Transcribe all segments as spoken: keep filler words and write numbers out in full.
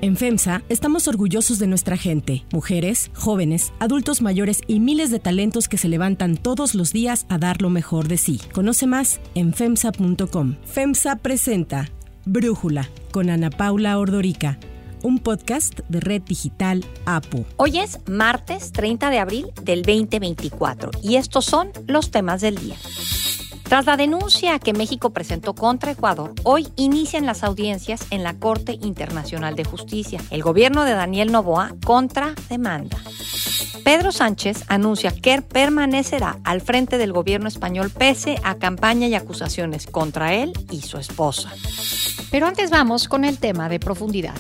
En FEMSA estamos orgullosos de nuestra gente, mujeres, jóvenes, adultos mayores y miles de talentos que se levantan todos los días a dar lo mejor de sí. Conoce más en femsa punto com. FEMSA presenta Brújula con Ana Paula Ordorica, un podcast de Red Digital APU. Hoy es martes treinta de abril del veinte veinticuatro y estos son los temas del día. Tras la denuncia que México presentó contra Ecuador, hoy inician las audiencias en la Corte Internacional de Justicia. El gobierno de Daniel Noboa contrademanda. Pedro Sánchez anuncia que permanecerá al frente del gobierno español pese a campaña y acusaciones contra él y su esposa. Pero antes vamos con el tema de profundidad.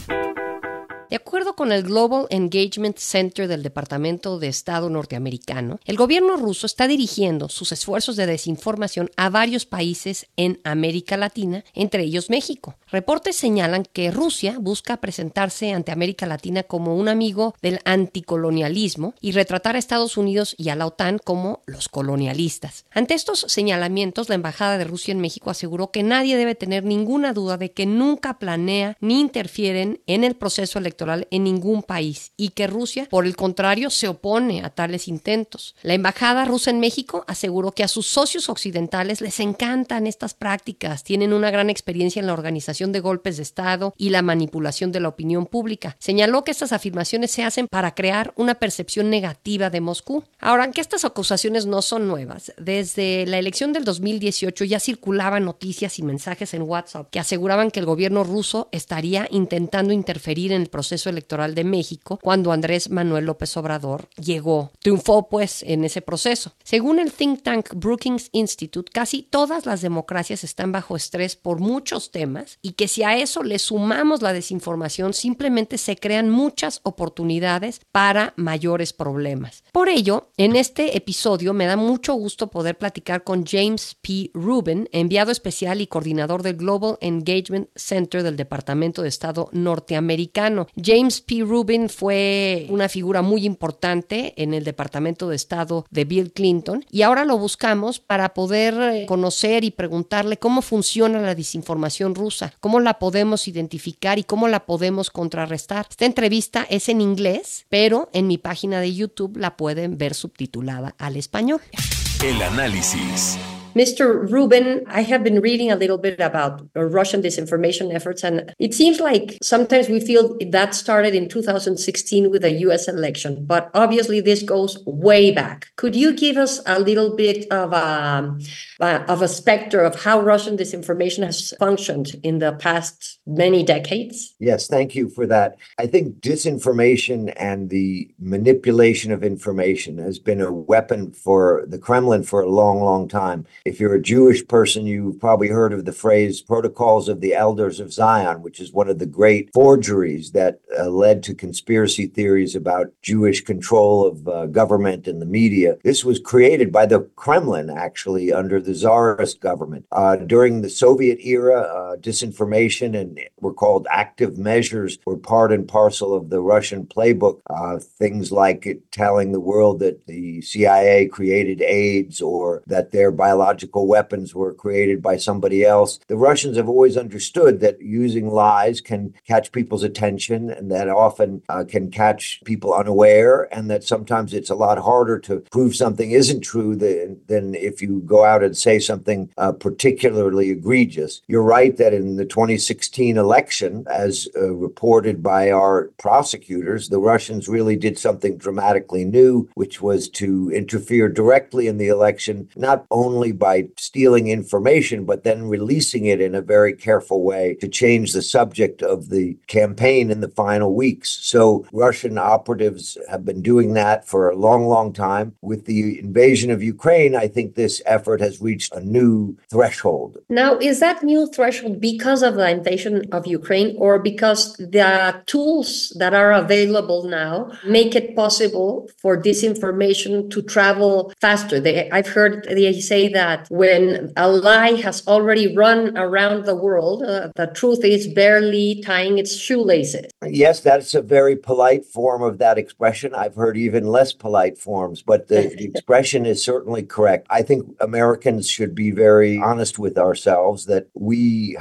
De acuerdo con el Global Engagement Center del Departamento de Estado norteamericano, el gobierno ruso está dirigiendo sus esfuerzos de desinformación a varios países en América Latina, entre ellos México. Reportes señalan que Rusia busca presentarse ante América Latina como un amigo del anticolonialismo y retratar a Estados Unidos y a la OTAN como los colonialistas. Ante estos señalamientos, la Embajada de Rusia en México aseguró que nadie debe tener ninguna duda de que nunca planea ni interfieren en el proceso electoral en ningún país y que Rusia, por el contrario, se opone a tales intentos. La embajada rusa en México aseguró que a sus socios occidentales les encantan estas prácticas, tienen una gran experiencia en la organización de golpes de Estado y la manipulación de la opinión pública. Señaló que estas afirmaciones se hacen para crear una percepción negativa de Moscú. Ahora, aunque estas acusaciones no son nuevas, desde la elección del dos mil dieciocho ya circulaban noticias y mensajes en WhatsApp que aseguraban que el gobierno ruso estaría intentando interferir en el proceso electoral de México cuando Andrés Manuel López Obrador llegó. Triunfó, pues, en ese proceso. Según el think tank Brookings Institute, casi todas las democracias están bajo estrés por muchos temas y que si a eso le sumamos la desinformación, simplemente se crean muchas oportunidades para mayores problemas. Por ello, en este episodio me da mucho gusto poder platicar con James P. Rubin, enviado especial y coordinador del Global Engagement Center del Departamento de Estado norteamericano. James P. Rubin fue una figura muy importante en el Departamento de Estado de Bill Clinton y ahora lo buscamos para poder conocer y preguntarle cómo funciona la desinformación rusa, cómo la podemos identificar y cómo la podemos contrarrestar. Esta entrevista es en inglés, pero en mi página de YouTube la pueden ver subtitulada al español. El análisis. Mister Rubin, I have been reading a little bit about Russian disinformation efforts, and it seems like sometimes we feel that started in two thousand sixteen with the U S election, but obviously this goes way back. Could you give us a little bit of a, of a specter of how Russian disinformation has functioned in the past many decades? Yes, thank you for that. I think disinformation and the manipulation of information has been a weapon for the Kremlin for a long, long time. If you're a Jewish person, you've probably heard of the phrase Protocols of the Elders of Zion, which is one of the great forgeries that uh, led to conspiracy theories about Jewish control of uh, government and the media. This was created by the Kremlin, actually, under the Tsarist government. Uh, during the Soviet era, uh, disinformation and were called active measures were part and parcel of the Russian playbook. Uh, things like it telling the world that the C I A created AIDS or that their biological weapons were created by somebody else. The Russians have always understood that using lies can catch people's attention and that often uh, can catch people unaware, and that sometimes it's a lot harder to prove something isn't true than, than if you go out and say something uh, particularly egregious. You're right that in the twenty sixteen election, as uh, reported by our prosecutors, the Russians really did something dramatically new, which was to interfere directly in the election, not only by stealing information, but then releasing it in a very careful way to change the subject of the campaign in the final weeks. So Russian operatives have been doing that for a long, long time. With the invasion of Ukraine, I think this effort has reached a new threshold. Now, is that new threshold because of the invasion of Ukraine or because the tools that are available now make it possible for disinformation to travel faster? They, I've heard they say that when a lie has already run around the world, uh, the truth is barely tying its shoelaces. Yes, that's a very polite form of that expression. I've heard even less polite forms, but the, the expression is certainly correct. I think Americans should be very honest with ourselves that we have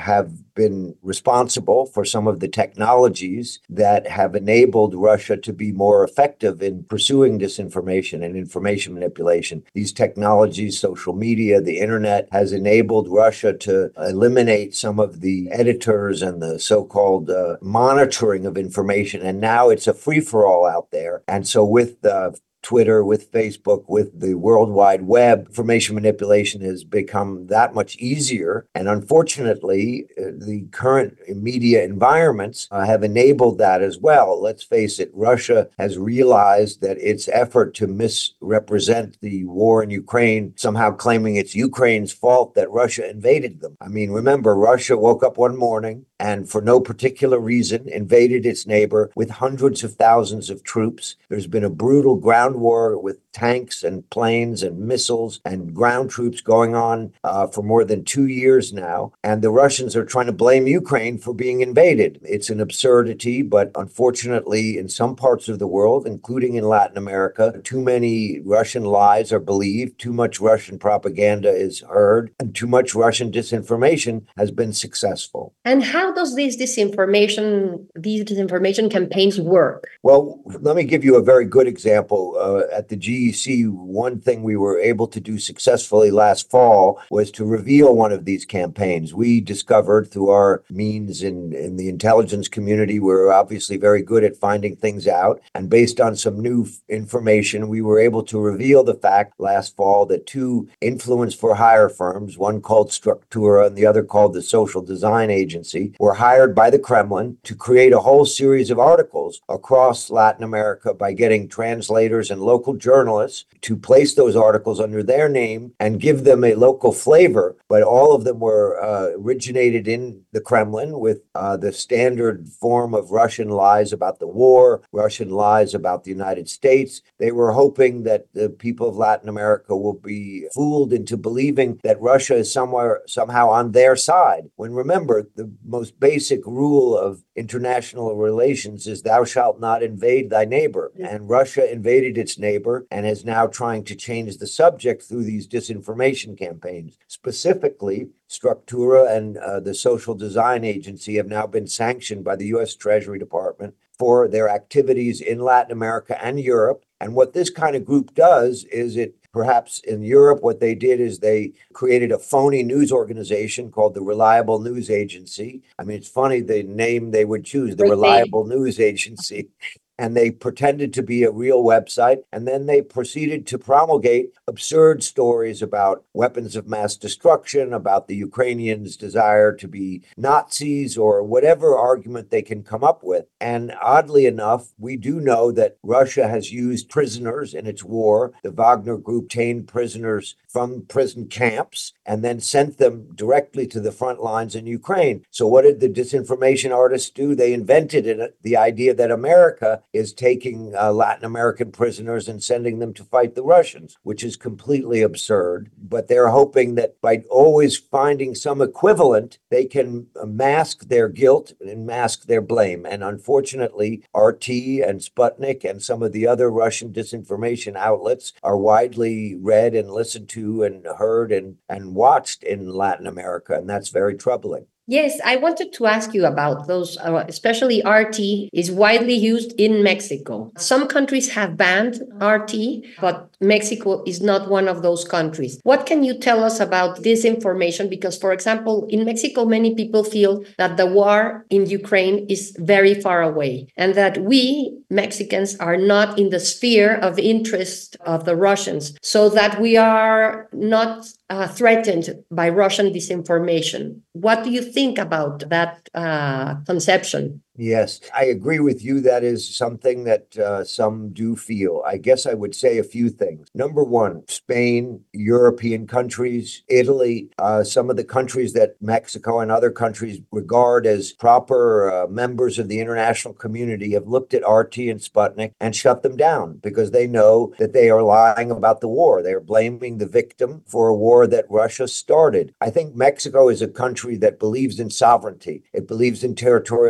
been responsible for some of the technologies that have enabled Russia to be more effective in pursuing disinformation and information manipulation. These technologies, social media, the internet, has enabled Russia to eliminate some of the editors and the so-called uh, monitoring of information. And now it's a free-for-all out there. And so with the Twitter, with Facebook, with the World Wide Web, information manipulation has become that much easier. And unfortunately, uh, the current media environments uh, have enabled that as well. Let's face it, Russia has realized that its effort to misrepresent the war in Ukraine, somehow claiming it's Ukraine's fault that Russia invaded them. I mean, remember, Russia woke up one morning and for no particular reason invaded its neighbor with hundreds of thousands of troops. There's been a brutal ground war with tanks and planes and missiles and ground troops going on uh, for more than two years now. And the Russians are trying to blame Ukraine for being invaded. It's an absurdity, but unfortunately, in some parts of the world, including in Latin America, too many Russian lies are believed, too much Russian propaganda is heard, and too much Russian disinformation has been successful. And how does this disinformation, these disinformation campaigns work? Well, let me give you a very good example. Uh, at the G E C, one thing we were able to do successfully last fall was to reveal one of these campaigns. We discovered through our means in, in the intelligence community, we're obviously very good at finding things out. And based on some new information, we were able to reveal the fact last fall that two influence for hire firms, one called Structura and the other called the Social Design Agency, were hired by the Kremlin to create a whole series of articles across Latin America by getting translators and local journalists to place those articles under their name and give them a local flavor. But all of them were uh, originated in the Kremlin with uh, the standard form of Russian lies about the war, Russian lies about the United States. They were hoping that the people of Latin America will be fooled into believing that Russia is somewhere, somehow on their side. When remember, the most basic rule of international relations is thou shalt not invade thy neighbor. And Russia invaded its neighbor and is now trying to change the subject through these disinformation campaigns. Specifically, Structura and uh, the Social Design Agency have now been sanctioned by the U S Treasury Department for their activities in Latin America and Europe. And what this kind of group does is it Perhaps in Europe, what they did is they created a phony news organization called the Reliable News Agency. I mean, it's funny the name they would choose, the Reliable News Agency. And they pretended to be a real website. And then they proceeded to promulgate absurd stories about weapons of mass destruction, about the Ukrainians' desire to be Nazis, or whatever argument they can come up with. And oddly enough, we do know that Russia has used prisoners in its war. The Wagner Group obtained prisoners from prison camps and then sent them directly to the front lines in Ukraine. So what did the disinformation artists do? They invented it, the idea that America is taking uh, Latin American prisoners and sending them to fight the Russians, which is completely absurd. But they're hoping that by always finding some equivalent, they can mask their guilt and mask their blame. And unfortunately, R T and Sputnik and some of the other Russian disinformation outlets are widely read and listened to and heard and, and watched in Latin America. And that's very troubling. Yes, I wanted to ask you about those, uh, especially R T is widely used in Mexico. Some countries have banned R T, but Mexico is not one of those countries. What can you tell us about this information? Because, for example, in Mexico, many people feel that the war in Ukraine is very far away and that we, Mexicans, are not in the sphere of interest of the Russians, so that we are not uh, threatened by Russian disinformation. What do you think about that uh, conception? Yes, I agree with you. That is something that uh, some do feel. I guess I would say a few things. Number one, Spain, European countries, Italy, uh, some of the countries that Mexico and other countries regard as proper uh, members of the international community have looked at R T and Sputnik and shut them down because they know that they are lying about the war. They are blaming the victim for a war that Russia started. I think Mexico is a country that believes in sovereignty. It believes in territorial integrity.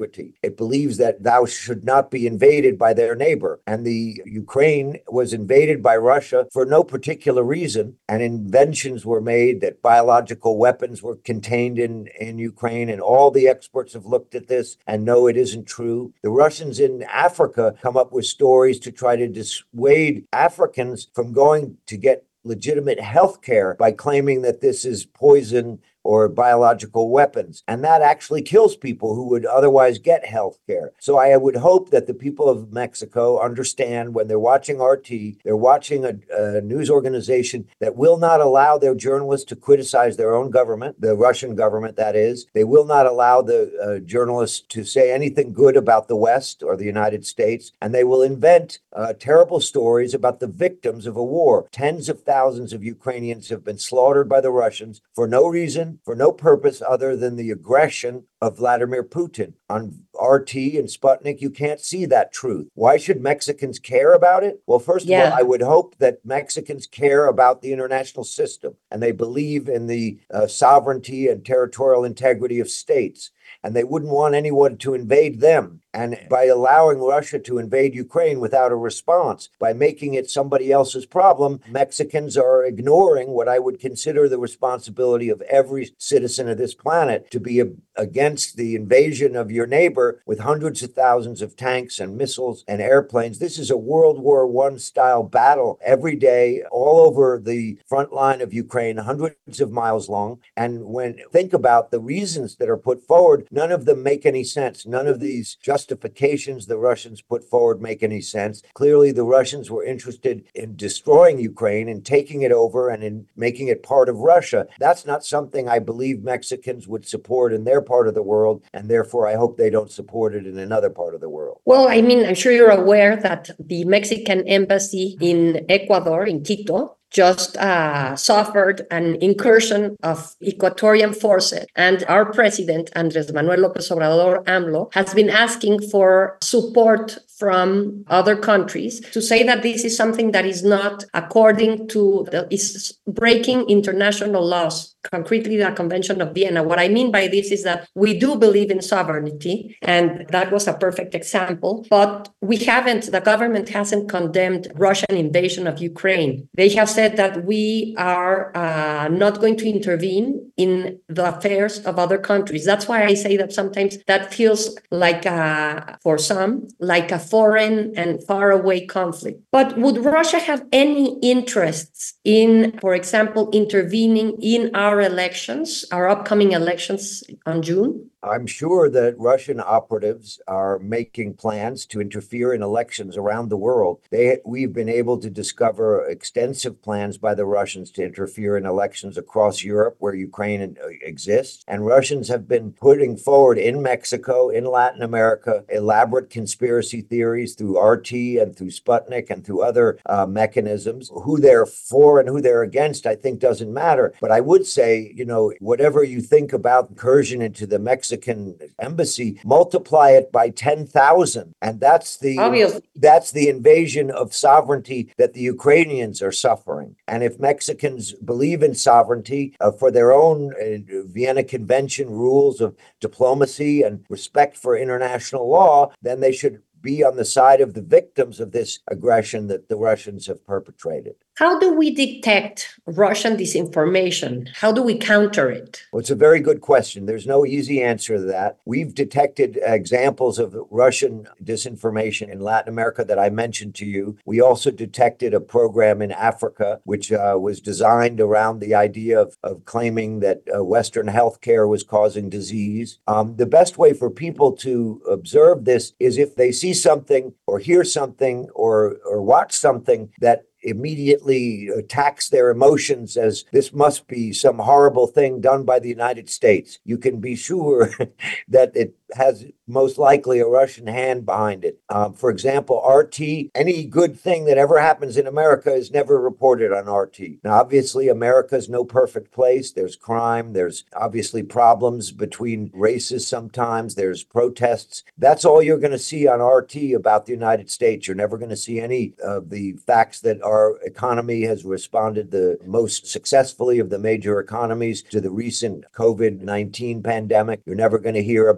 integrity. It believes that thou should not be invaded by their neighbor. And the Ukraine was invaded by Russia for no particular reason. And inventions were made that biological weapons were contained in, in Ukraine. And all the experts have looked at this and know it isn't true. The Russians in Africa come up with stories to try to dissuade Africans from going to get legitimate health care by claiming that this is poison or biological weapons. And that actually kills people who would otherwise get health care. So I would hope that the people of Mexico understand when they're watching R T, they're watching a, a news organization that will not allow their journalists to criticize their own government, the Russian government, that is. They will not allow the uh, journalists to say anything good about the West or the United States. And they will invent uh, terrible stories about the victims of a war. Tens of thousands of Ukrainians have been slaughtered by the Russians for no reason, for no purpose other than the aggression of Vladimir Putin. On R T and Sputnik, you can't see that truth. Why should Mexicans care about it? Well, first Yeah. of all, I would hope that Mexicans care about the international system and they believe in the uh, sovereignty and territorial integrity of states. And they wouldn't want anyone to invade them. And by allowing Russia to invade Ukraine without a response, by making it somebody else's problem, Mexicans are ignoring what I would consider the responsibility of every citizen of this planet to be a, against the invasion of your neighbor with hundreds of thousands of tanks and missiles and airplanes. This is a World War One style battle every day, all over the front line of Ukraine, hundreds of miles long. And when think about the reasons that are put forward, none of them make any sense. None of these justifications the Russians put forward make any sense. Clearly, the Russians were interested in destroying Ukraine and taking it over and in making it part of Russia. That's not something I believe Mexicans would support in their part of the world, and therefore I hope they don't support it in another part of the world. Well, I mean, I'm sure you're aware that the Mexican embassy in Ecuador, in Quito, just uh, suffered an incursion of Ecuadorian forces. And our president, Andrés Manuel López Obrador, AMLO, has been asking for support from other countries to say that this is something that is not according to, the, is breaking international laws, concretely the Convention of Vienna. What I mean by this is that we do believe in sovereignty, and that was a perfect example, but we haven't, the government hasn't condemned Russian invasion of Ukraine. They have said that we are uh, not going to intervene in the affairs of other countries. That's why I say that sometimes that feels like, a, for some, like a foreign and faraway conflict. But would Russia have any interests in, for example, intervening in our elections, our upcoming elections on June? I'm sure that Russian operatives are making plans to interfere in elections around the world. They, we've been able to discover extensive plans by the Russians to interfere in elections across Europe where Ukraine exists. And Russians have been putting forward in Mexico, in Latin America, elaborate conspiracy theories through R T and through Sputnik and through other uh, mechanisms. Who they're for and who they're against, I think, doesn't matter. But I would say, you know, whatever you think about incursion into the Mexican Mexican embassy, multiply it by ten thousand. And that's the Obviously. that's the invasion of sovereignty that the Ukrainians are suffering. And if Mexicans believe in sovereignty uh, for their own uh, Vienna Convention rules of diplomacy and respect for international law, then they should be on the side of the victims of this aggression that the Russians have perpetrated. How do we detect Russian disinformation? How do we counter it? Well, it's a very good question. There's no easy answer to that. We've detected examples of Russian disinformation in Latin America that I mentioned to you. We also detected a program in Africa, which uh, was designed around the idea of, of claiming that uh, Western healthcare was causing disease. Um, the best way for people to observe this is if they see something or hear something or, or watch something that immediately attacks their emotions as this must be some horrible thing done by the United States. You can be sure that it has most likely a Russian hand behind it. Um, for example, R T, any good thing that ever happens in America is never reported on R T. Now, obviously, America is no perfect place. There's crime. There's obviously problems between races sometimes. There's protests. That's all you're going to see on R T about the United States. You're never going to see any of the facts that our economy has responded the most successfully of the major economies to the recent COVID nineteen pandemic. You're never going to hear about the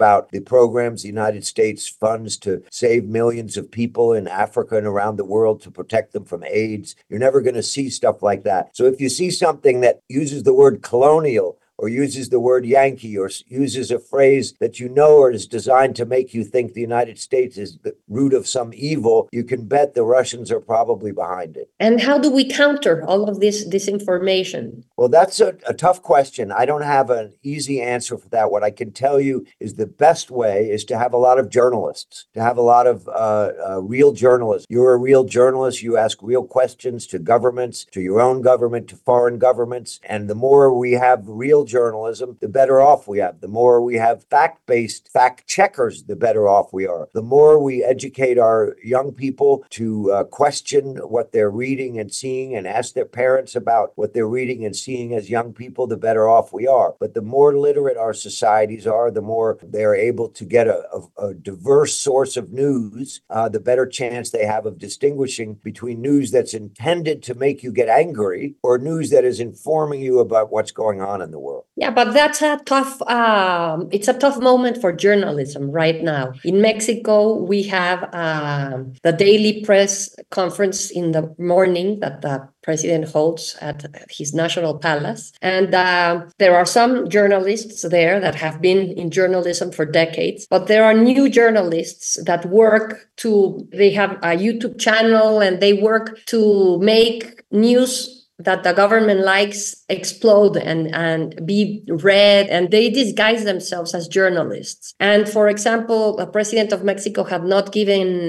programs the United States funds to save millions of people in Africa and around the world to protect them from AIDS. You're never going to see stuff like that. So if you see something that uses the word colonial or uses the word Yankee or uses a phrase that you know or is designed to make you think the United States is the root of some evil, you can bet the Russians are probably behind it. And how do we counter all of this disinformation? Well, that's a, a tough question. I don't have an easy answer for that. What I can tell you is the best way is to have a lot of journalists, to have a lot of uh, uh, real journalists. You're a real journalist. You ask real questions to governments, to your own government, to foreign governments. And the more we have real journalism, the better off we have. The more we have fact-based fact checkers, the better off we are. The more we educate our young people to uh, question what they're reading and seeing and ask their parents about what they're reading and seeing as young people, the better off we are. But the more literate our societies are, the more they're able to get a, a, a diverse source of news, uh, the better chance they have of distinguishing between news that's intended to make you get angry or news that is informing you about what's going on in the world. Yeah, but that's a tough, um, it's a tough moment for journalism right now. In Mexico, we have uh, the daily press conference in the morning that the president holds at his national palace. And uh, there are some journalists there that have been in journalism for decades, but there are new journalists that work to, they have a YouTube channel and they work to make news that the government likes explode and, and be read, and they disguise themselves as journalists. And for example, the president of Mexico had not given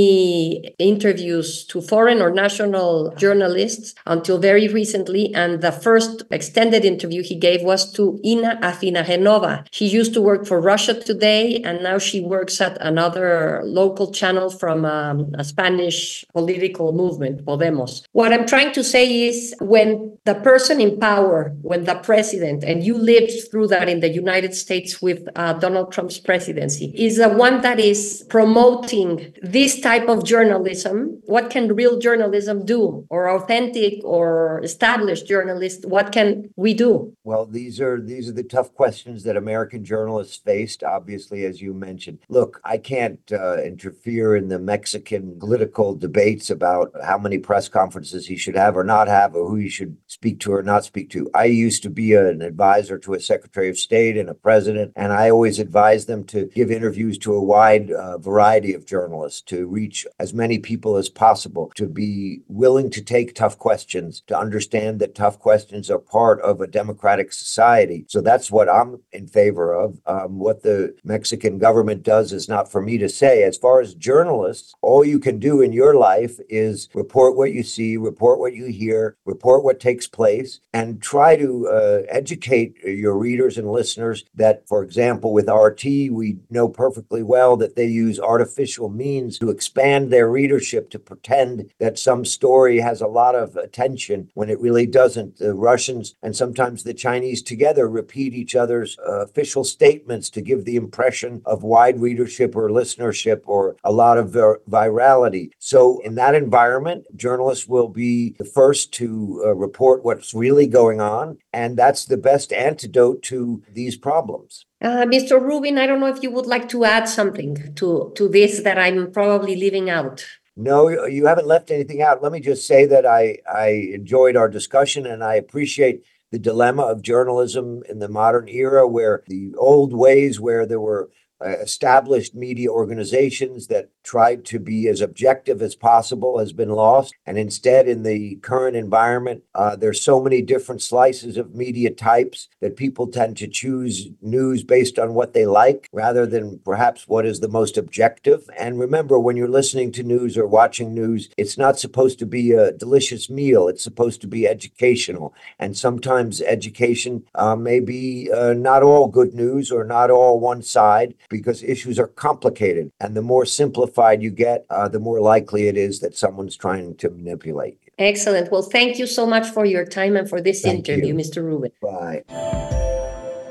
any interviews to foreign or national journalists until very recently. And the first extended interview he gave was to Ina Afinagenova. She used to work for Russia Today, and now she works at another local channel from um, a Spanish political movement, Podemos. What I'm trying to say is, when the person in power, when the president, and you lived through that in the United States with uh, Donald Trump's presidency, is the one that is promoting this type of journalism, what can real journalism do? Or authentic or established journalists, what can we do? Well, these are these are the tough questions that American journalists faced, obviously, as you mentioned. Look, I can't uh, interfere in the Mexican political debates about how many press conferences he should have or not have, or who he should speak to or not speak to. I used to be an advisor to a Secretary of State and a president, and I always advised them to give interviews to a wide uh, variety of journalists, to reach as many people as possible, to be willing to take tough questions, to understand that tough questions are part of a democratic society. So that's what I'm in favor of. Um, what the Mexican government does is not for me to say. As far as journalists, all you can do in your life is report what you see, report what you hear, report what takes place, and try to uh, educate your readers and listeners that, for example, with R T, we know perfectly well that they use artificial means to expand their readership, to pretend that some story has a lot of attention when it really doesn't. The Russians and sometimes the Chinese together repeat each other's uh, official statements to give the impression of wide readership or listenership or a lot of vir- virality. So in that environment, journalists will be the first to uh, report what's really going on, and that's the best antidote to these problems. Uh, Mister Rubin, I don't know if you would like to add something to, to this that I'm probably leaving out. No, you haven't left anything out. Let me just say that I, I enjoyed our discussion, and I appreciate the dilemma of journalism in the modern era, where the old ways where there were uh, established media organizations that tried to be as objective as possible has been lost. And instead, in the current environment, uh, there's so many different slices of media types that people tend to choose news based on what they like rather than perhaps what is the most objective. And remember, when you're listening to news or watching news, it's not supposed to be a delicious meal. It's supposed to be educational. And sometimes education uh, may be uh, not all good news or not all one side, because issues are complicated. And the more simplified you get, uh, the more likely it is that someone's trying to manipulate you. Excellent. Well, thank you so much for your time and for this Thank interview, you. Mister Rubin. Bye.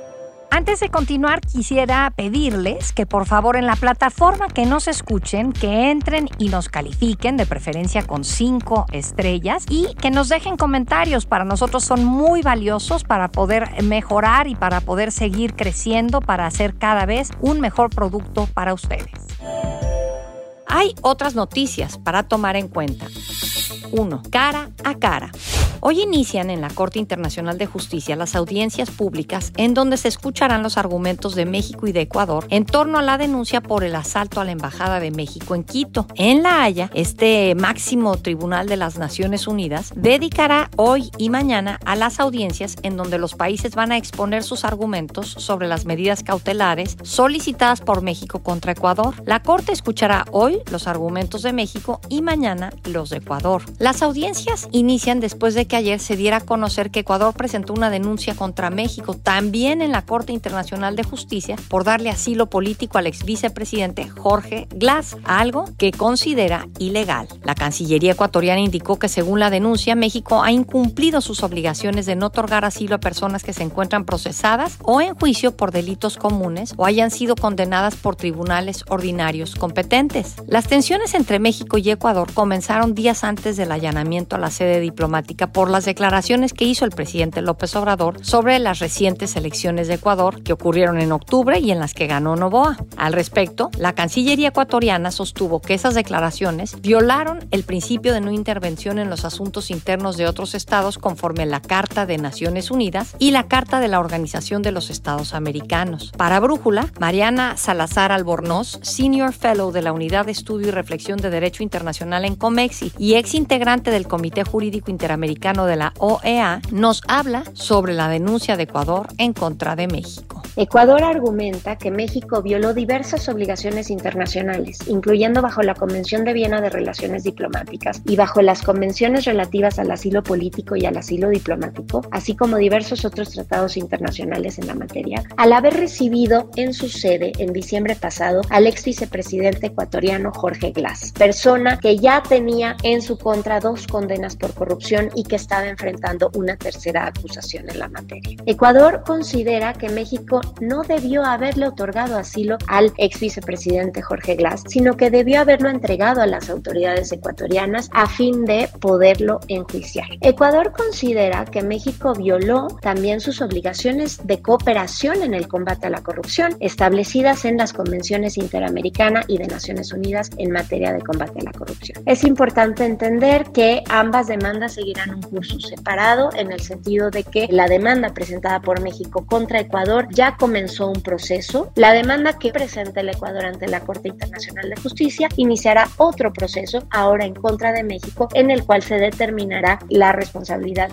Antes de continuar, quisiera pedirles que por favor en la plataforma que nos escuchen, que entren y nos califiquen, de preferencia con cinco estrellas, y que nos dejen comentarios. Para nosotros son muy valiosos para poder mejorar y para poder seguir creciendo, para hacer cada vez un mejor producto para ustedes. Hay otras noticias para tomar en cuenta. uno. Cara a cara. Hoy inician en la Corte Internacional de Justicia las audiencias públicas en donde se escucharán los argumentos de México y de Ecuador en torno a la denuncia por el asalto a la Embajada de México en Quito. En La Haya, este máximo tribunal de las Naciones Unidas dedicará hoy y mañana a las audiencias en donde los países van a exponer sus argumentos sobre las medidas cautelares solicitadas por México contra Ecuador. La Corte escuchará hoy los argumentos de México y mañana los de Ecuador. Las audiencias inician después de que ayer se diera a conocer que Ecuador presentó una denuncia contra México, también en la Corte Internacional de Justicia, por darle asilo político al ex vicepresidente Jorge Glass, algo que considera ilegal. La Cancillería ecuatoriana indicó que según la denuncia, México ha incumplido sus obligaciones de no otorgar asilo a personas que se encuentran procesadas o en juicio por delitos comunes o hayan sido condenadas por tribunales ordinarios competentes. Las tensiones entre México y Ecuador comenzaron días antes del allanamiento a la sede diplomática por las declaraciones que hizo el presidente López Obrador sobre las recientes elecciones de Ecuador que ocurrieron en octubre y en las que ganó Noboa. Al respecto, la Cancillería ecuatoriana sostuvo que esas declaraciones violaron el principio de no intervención en los asuntos internos de otros estados conforme la Carta de Naciones Unidas y la Carta de la Organización de los Estados Americanos. Para Brújula, Mariana Salazar Albornoz, Senior Fellow de la Unidad de Estudio y Reflexión de Derecho Internacional en Comexi y ex integrante del Comité Jurídico Interamericano de la O E A, nos habla sobre la denuncia de Ecuador en contra de México. Ecuador argumenta que México violó diversas obligaciones internacionales, incluyendo bajo la Convención de Viena de Relaciones Diplomáticas y bajo las convenciones relativas al asilo político y al asilo diplomático, así como diversos otros tratados internacionales en la materia, al haber recibido en su sede en diciembre pasado al ex vicepresidente ecuatoriano Jorge Glass, persona que ya tenía en su contra dos condenas por corrupción y que estaba enfrentando una tercera acusación en la materia. Ecuador considera que México no debió haberle otorgado asilo al ex vicepresidente Jorge Glass, sino que debió haberlo entregado a las autoridades ecuatorianas a fin de poderlo enjuiciar. Ecuador considera que México violó también sus obligaciones de cooperación en el combate a la corrupción establecidas en las convenciones interamericana y de Naciones Unidas en materia de combate a la corrupción. Es importante entender que ambas demandas seguirán un curso separado en el sentido de que la demanda presentada por México contra Ecuador ya comenzó un proceso. La demanda que presenta el Ecuador ante la Corte Internacional de Justicia iniciará otro proceso ahora en contra de México en el cual se determinará la responsabilidad.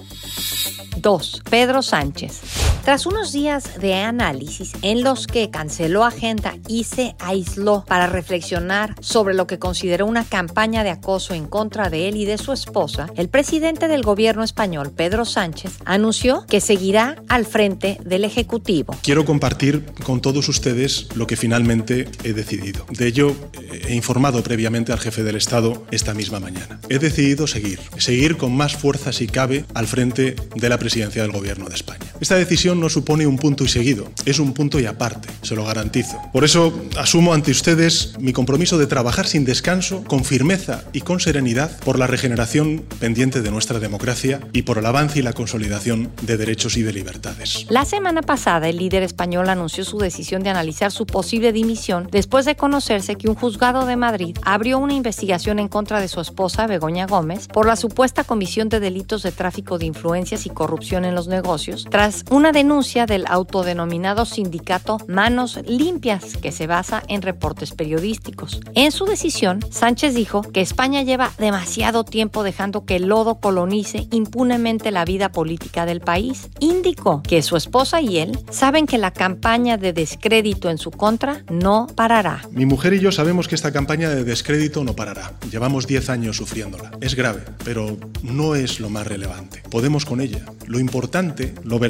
dos. Pedro Sánchez. Tras unos días de análisis en los que canceló agenda y se aisló para reflexionar sobre lo que consideró una campaña de acoso en contra de él y de su esposa, el presidente del gobierno español, Pedro Sánchez, anunció que seguirá al frente del Ejecutivo. Quiero compartir con todos ustedes lo que finalmente he decidido. De ello he informado previamente al jefe del Estado esta misma mañana. He decidido seguir, seguir con más fuerza si cabe al frente de la presidencia del Gobierno de España. Esta decisión no supone un punto y seguido, es un punto y aparte, se lo garantizo. Por eso asumo ante ustedes mi compromiso de trabajar sin descanso, con firmeza y con serenidad por la regeneración pendiente de nuestra democracia y por el avance y la consolidación de derechos y de libertades. La semana pasada, el líder español anunció su decisión de analizar su posible dimisión después de conocerse que un juzgado de Madrid abrió una investigación en contra de su esposa, Begoña Gómez, por la supuesta comisión de delitos de tráfico de influencias y corrupción en los negocios, tras una denuncia del autodenominado sindicato Manos Limpias, que se basa en reportes periodísticos. En su decisión, Sánchez dijo que España lleva demasiado tiempo dejando que el lodo colonice impunemente la vida política del país. Indicó que su esposa y él saben que la campaña de descrédito en su contra no parará. Mi mujer y yo sabemos que esta campaña de descrédito no parará. Llevamos diez años sufriéndola. Es grave, pero no es lo más relevante. Podemos con ella. Lo importante, lo verdaderamente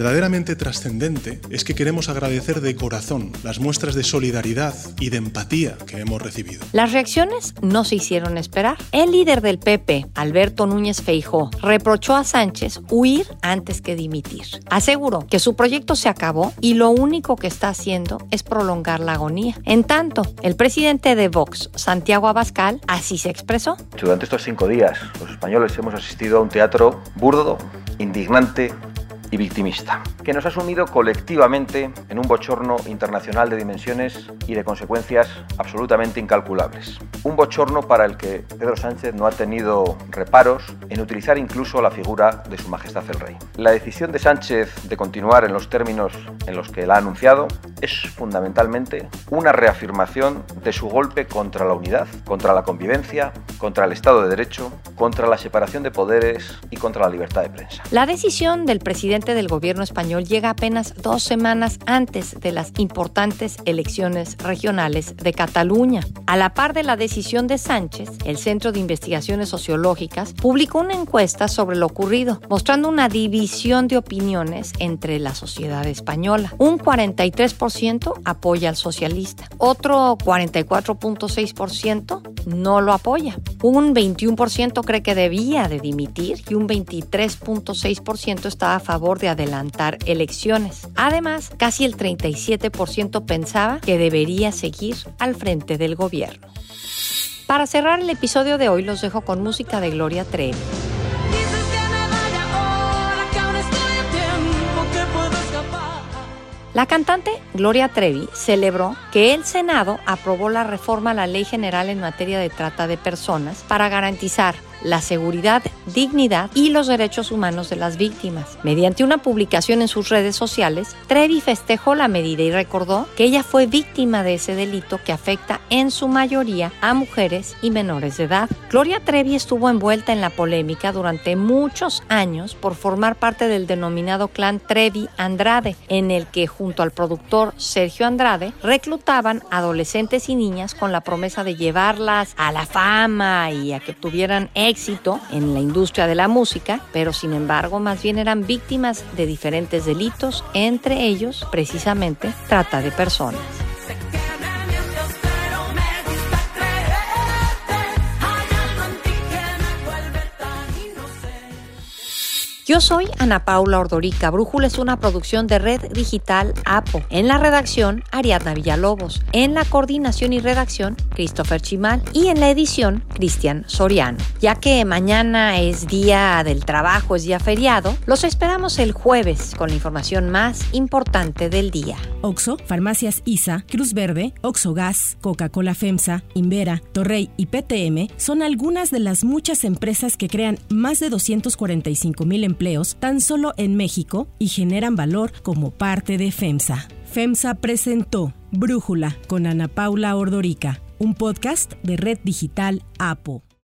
verdaderamente trascendente es que queremos agradecer de corazón las muestras de solidaridad y de empatía que hemos recibido. Las reacciones no se hicieron esperar. El líder del P P, Alberto Núñez Feijóo, reprochó a Sánchez huir antes que dimitir. Aseguró que su proyecto se acabó y lo único que está haciendo es prolongar la agonía. En tanto, el presidente de Vox, Santiago Abascal, así se expresó. Durante estos cinco días, los españoles hemos asistido a un teatro burdo, indignante y victimista, que nos ha sumido colectivamente en un bochorno internacional de dimensiones y de consecuencias absolutamente incalculables. Un bochorno para el que Pedro Sánchez no ha tenido reparos en utilizar incluso la figura de su majestad el rey. La decisión de Sánchez de continuar en los términos en los que la ha anunciado es fundamentalmente una reafirmación de su golpe contra la unidad, contra la convivencia, contra el Estado de Derecho, contra la separación de poderes y contra la libertad de prensa. La decisión del presidente del gobierno español llega apenas dos semanas antes de las importantes elecciones regionales de Cataluña. A la par de la decisión de Sánchez, el Centro de Investigaciones Sociológicas publicó una encuesta sobre lo ocurrido, mostrando una división de opiniones entre la sociedad española. Un cuarenta y tres por ciento apoya al socialista, otro cuarenta y cuatro punto seis por ciento no lo apoya. Un veintiuno por ciento cree que debía de dimitir y un veintitrés punto seis por ciento está a favor de adelantar elecciones. Además, casi el treinta y siete por ciento pensaba que debería seguir al frente del gobierno. Para cerrar el episodio de hoy, los dejo con música de Gloria Trevi. La cantante Gloria Trevi celebró que el Senado aprobó la reforma a la Ley General en materia de trata de personas para garantizar la seguridad, dignidad y los derechos humanos de las víctimas. Mediante una publicación en sus redes sociales, Trevi festejó la medida y recordó que ella fue víctima de ese delito que afecta en su mayoría a mujeres y menores de edad. Gloria Trevi estuvo envuelta en la polémica durante muchos años por formar parte del denominado clan Trevi Andrade, en el que junto al productor Sergio Andrade reclutaban adolescentes y niñas con la promesa de llevarlas a la fama y a que tuvieran éxito en la industria de la música, pero sin embargo más bien eran víctimas de diferentes delitos, entre ellos precisamente trata de personas. Yo soy Ana Paula Ordorica. Brújula es una producción de Red Digital APO. En la redacción, Ariadna Villalobos. En la coordinación y redacción, Christopher Chimal. Y en la edición, Cristian Soriano. Ya que mañana es día del trabajo, es día feriado, los esperamos el jueves con la información más importante del día. Oxxo, Farmacias I S A, Cruz Verde, Oxxo Gas, Coca-Cola FEMSA, Invera, Torrey y P T M son algunas de las muchas empresas que crean más de doscientos cuarenta y cinco mil empleos tan solo en México y generan valor como parte de FEMSA. FEMSA presentó Brújula con Ana Paula Ordorica, un podcast de Red Digital APO.